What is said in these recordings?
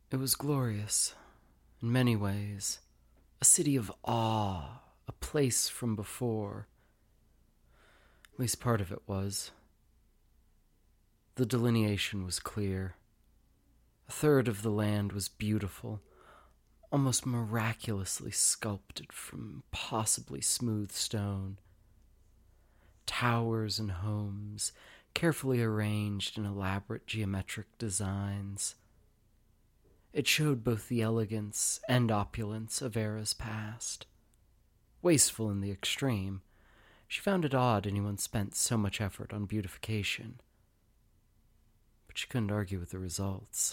It was glorious, in many ways. A city of awe, a place from before. At least part of it was. The delineation was clear. A third of the land was beautiful, almost miraculously sculpted from impossibly smooth stone. Towers and homes, carefully arranged in elaborate geometric designs. It showed both the elegance and opulence of eras past. Wasteful in the extreme, she found it odd anyone spent so much effort on beautification. But she couldn't argue with the results.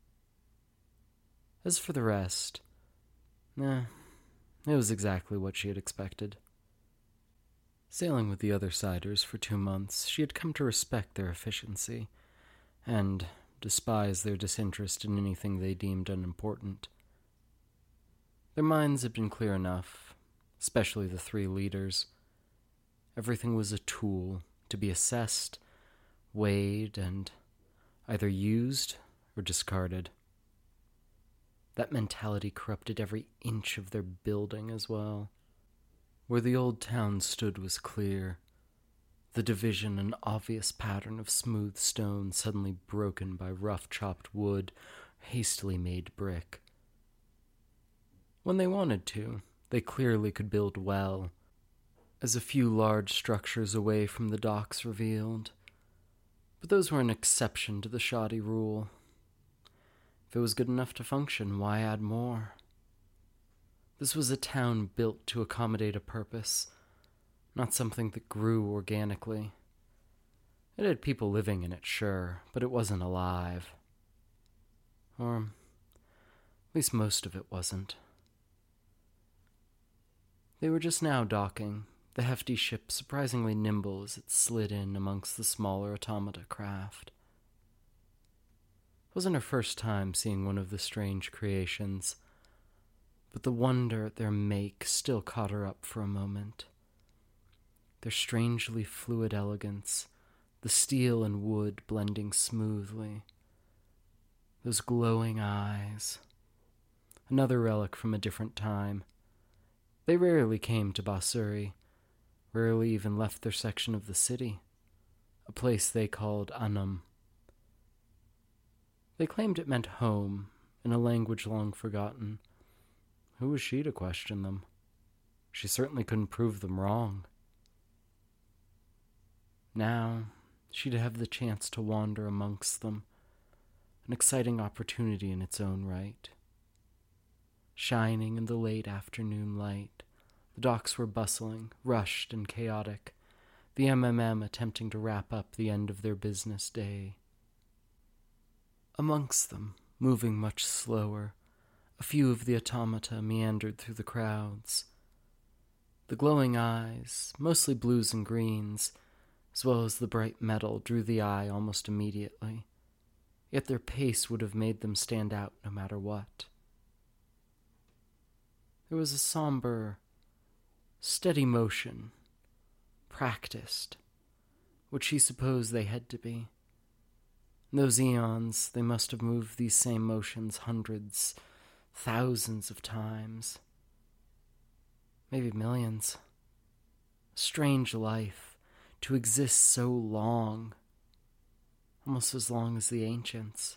As for the rest, it was exactly what she had expected. Sailing with the other Siders for 2 months, she had come to respect their efficiency, and despise their disinterest in anything they deemed unimportant. Their minds had been clear enough, especially the 3 leaders. Everything was a tool to be assessed, weighed, and either used or discarded. That mentality corrupted every inch of their building as well. Where the old town stood was clear, the division an obvious pattern of smooth stone suddenly broken by rough chopped wood, hastily made brick. When they wanted to, they clearly could build well, as a few large structures away from the docks revealed. But those were an exception to the shoddy rule. If it was good enough to function, why add more? This was a town built to accommodate a purpose, not something that grew organically. It had people living in it, sure, but it wasn't alive. Or at least most of it wasn't. They were just now docking, the hefty ship surprisingly nimble as it slid in amongst the smaller automata craft. It wasn't her first time seeing one of the strange creations, but the wonder at their make still caught her up for a moment. Their strangely fluid elegance, the steel and wood blending smoothly. Those glowing eyes. Another relic from a different time. They rarely came to Basuri, rarely even left their section of the city, a place they called Anam. They claimed it meant home, in a language long forgotten. Who was she to question them? She certainly couldn't prove them wrong. Now, she'd have the chance to wander amongst them, an exciting opportunity in its own right. Shining in the late afternoon light, the docks were bustling, rushed, and chaotic, the MMM attempting to wrap up the end of their business day. Amongst them, moving much slower, a few of the automata meandered through the crowds. The glowing eyes, mostly blues and greens, as well as the bright metal, drew the eye almost immediately, yet their pace would have made them stand out no matter what. There was a somber, steady motion, practiced, which she supposed they had to be. In those eons, they must have moved these same motions hundreds, thousands of times. Maybe millions. A strange life, to exist so long, almost as long as the ancients.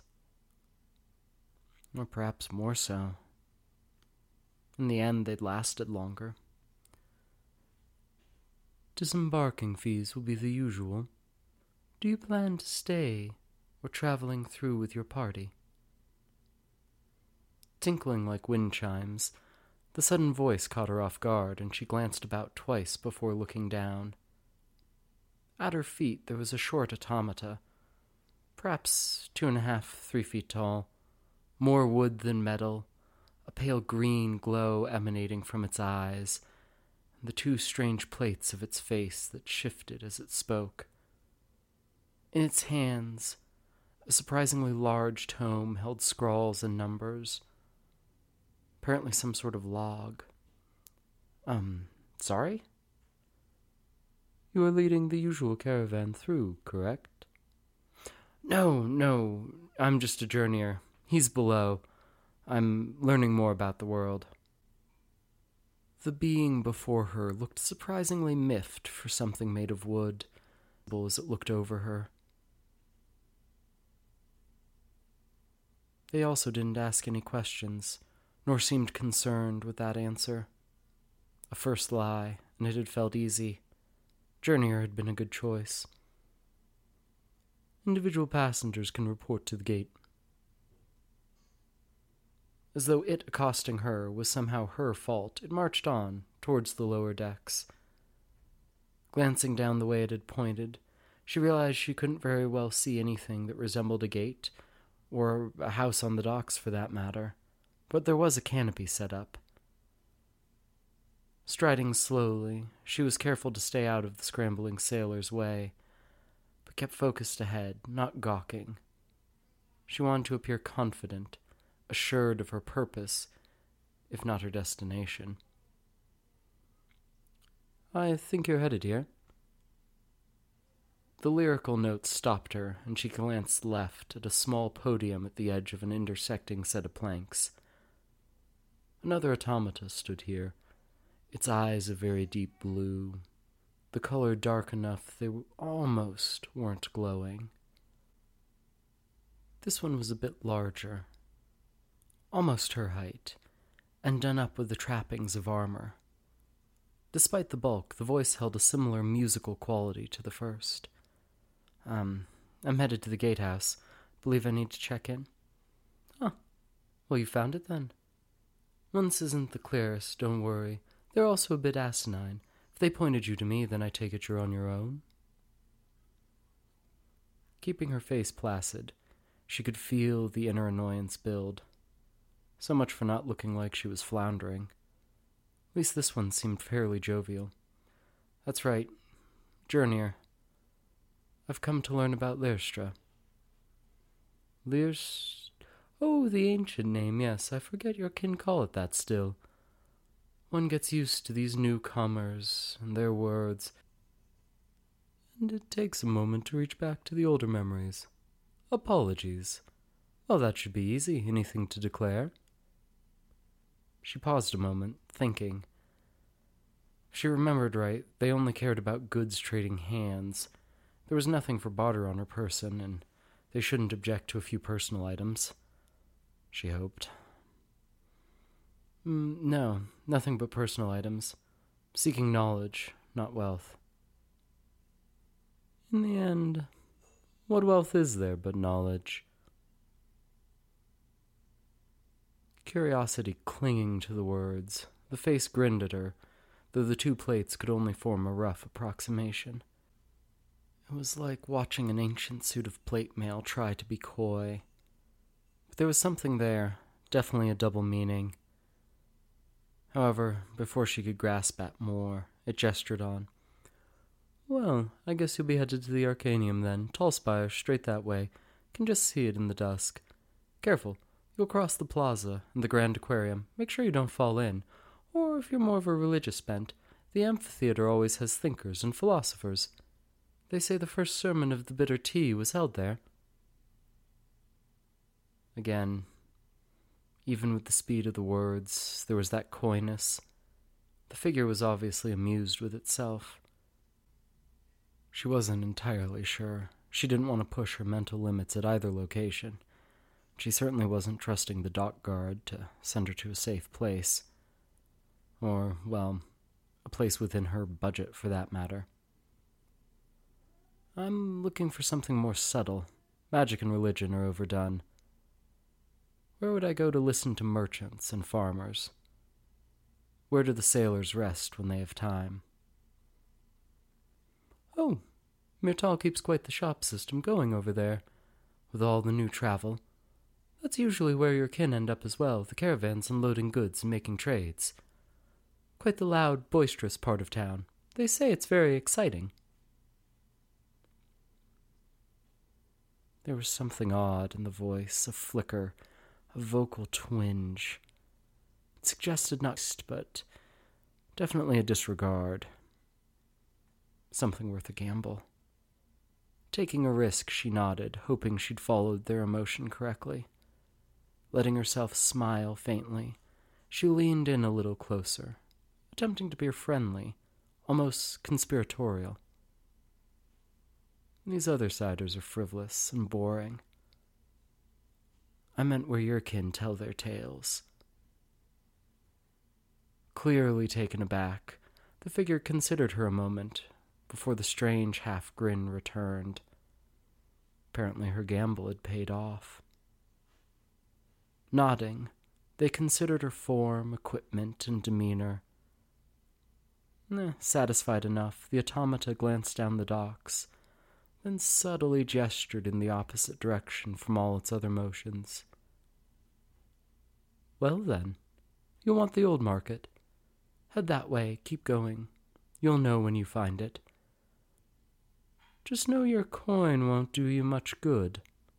Or perhaps more so. In the end, they'd lasted longer. Disembarking fees will be the usual. Do you plan to stay, or traveling through with your party? Tinkling like wind chimes, the sudden voice caught her off guard, and she glanced about twice before looking down. At her feet there was a short automata, perhaps 2.5, 3 feet tall, more wood than metal, a pale green glow emanating from its eyes, and the 2 strange plates of its face that shifted as it spoke. In its hands, a surprisingly large tome held scrawls and numbers, apparently some sort of log. Sorry? You are leading the usual caravan through, correct? No, I'm just a journeyer. He's below. I'm learning more about the world. The being before her looked surprisingly miffed for something made of wood, as it looked over her. They also didn't ask any questions, nor seemed concerned with that answer. A first lie, and it had felt easy. Journeyer had been a good choice. Individual passengers can report to the gate. As though it accosting her was somehow her fault, it marched on, towards the lower decks. Glancing down the way it had pointed, she realized she couldn't very well see anything that resembled a gate, or a house on the docks for that matter, but there was a canopy set up. Striding slowly, she was careful to stay out of the scrambling sailors' way, but kept focused ahead, not gawking. She wanted to appear confident, assured of her purpose, if not her destination. "I think you're headed here." The lyrical note stopped her, and she glanced left at a small podium at the edge of an intersecting set of planks. Another automata stood here, its eyes a very deep blue, the color dark enough they almost weren't glowing. This one was a bit larger, almost her height, and done up with the trappings of armor. Despite the bulk, the voice held a similar musical quality to the first. I'm headed to the gatehouse. Believe I need to check in." "Oh, well, you found it then." "Once isn't the clearest, don't worry. They're also a bit asinine. If they pointed you to me, then I take it you're on your own." Keeping her face placid, she could feel the inner annoyance build. So much for not looking like she was floundering. At least this one seemed fairly jovial. "That's right. Journeyer. I've come to learn about Lyrstra." Oh, the ancient name, yes. I forget your kin call it that still. One gets used to these newcomers and their words, and it takes a moment to reach back to the older memories. Apologies. Oh, that should be easy. Anything to declare?" She paused a moment, thinking. If she remembered right, they only cared about goods trading hands. There was nothing for barter on her person, and they shouldn't object to a few personal items. She hoped. No, nothing but personal items. Seeking knowledge, not wealth." "In the end, what wealth is there but knowledge?" Curiosity clinging to the words, the face grinned at her, though the two plates could only form a rough approximation. It was like watching an ancient suit of plate mail try to be coy. But there was something there, definitely a double meaning. However, before she could grasp at more, it gestured on. "Well, I guess you'll be headed to the Arcanium then. Tall spire, straight that way. Can just see it in the dusk. Careful. You'll cross the plaza and the Grand Aquarium. Make sure you don't fall in. Or, if you're more of a religious bent, the amphitheater always has thinkers and philosophers. They say the first sermon of the bitter tea was held there." Again, even with the speed of the words, there was that coyness. The figure was obviously amused with itself. She wasn't entirely sure. She didn't want to push her mental limits at either location. She certainly wasn't trusting the dock guard to send her to a safe place. Or, well, a place within her budget for that matter. "I'm looking for something more subtle. Magic and religion are overdone. Where would I go to listen to merchants and farmers? Where do the sailors rest when they have time?" "Oh, Myrtal keeps quite the shop system going over there, with all the new travel. That's usually where your kin end up as well, the caravans unloading goods and making trades. Quite the loud, boisterous part of town. They say it's very exciting." There was something odd in the voice, a flicker, a vocal twinge. It suggested not but definitely a disregard. Something worth a gamble. Taking a risk, she nodded, hoping she'd followed their emotion correctly. Letting herself smile faintly, she leaned in a little closer, attempting to be friendly, almost conspiratorial. These other siders are frivolous and boring. I meant where your kin tell their tales. Clearly taken aback, the figure considered her a moment before the strange half-grin returned. Apparently her gamble had paid off. Nodding, they considered her form, equipment, and demeanor. Satisfied enough, the automata glanced down the docks, then subtly gestured in the opposite direction from all its other motions. Well then, you'll want the old market. Head that way, keep going. You'll know when you find it. Just know your coin won't do you much good.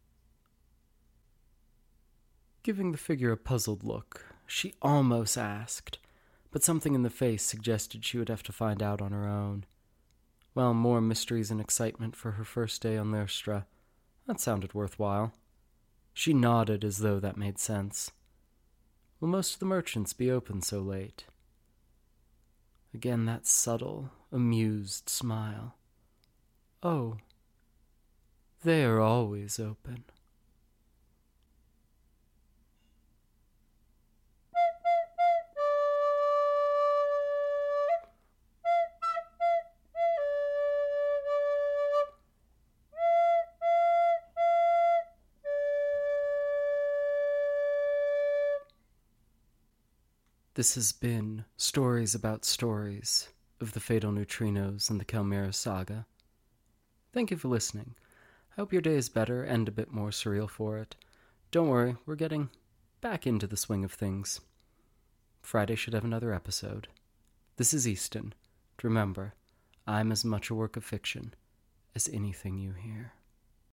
Giving the figure a puzzled look, she almost asked, but something in the face suggested she would have to find out on her own. Well, more mysteries and excitement for her first day on Lystra. That sounded worthwhile. She nodded as though that made sense. Will most of the merchants be open so late? Again that subtle, amused smile. Oh, they are always open. This has been Stories About Stories of the Fatal Neutrinos and the Kelmira Saga. Thank you for listening. I hope your day is better and a bit more surreal for it. Don't worry, we're getting back into the swing of things. Friday should have another episode. This is Easton. Remember, I'm as much a work of fiction as anything you hear.